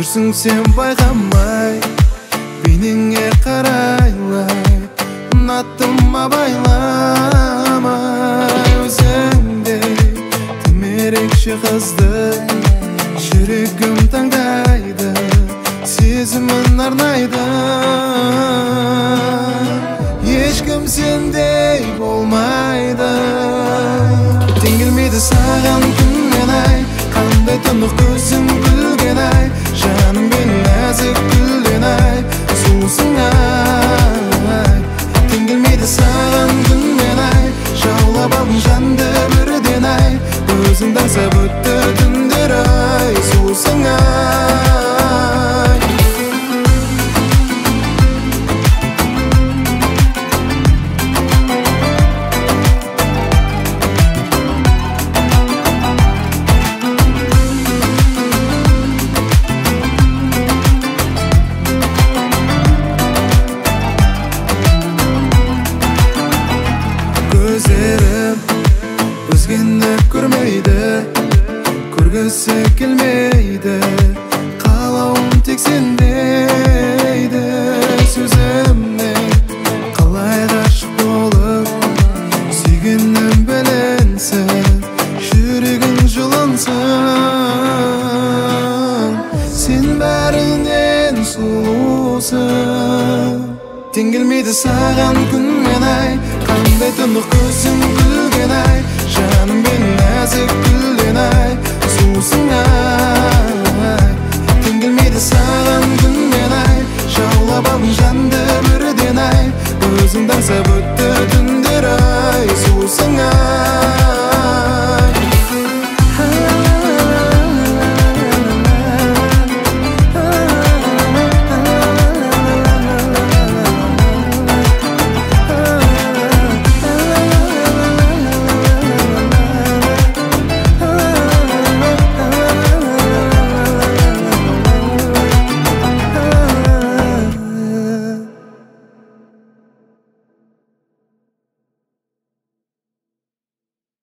жүрсің сен байқамай, бейнеңе қарайлай, ұнаттым ма байламай. Өзіңдей тым ерекше қызды жүрегім таңдайды, сезімін арнайды. Ешкім сендей болмайды. Тең келмейді саған күнмен ай, қандай тұнық көзің күлген ай, жаным мен нәзік гүлден ай, сұлусың ай. Тең келмейді саған күнмен ай, жаулап алдың жанды бірден ай, өзіңді аңсап өтті түндер ай, сұлусың ай. Көздерім өзгені көрмейді, көргісі келмейді, қалауым тек сендейді. Сөзімне қалай ғашық болып сүйгенім білінсін, жүрегің жылынсын, сен бәрінен сұлусың. Тең келмейді саған күн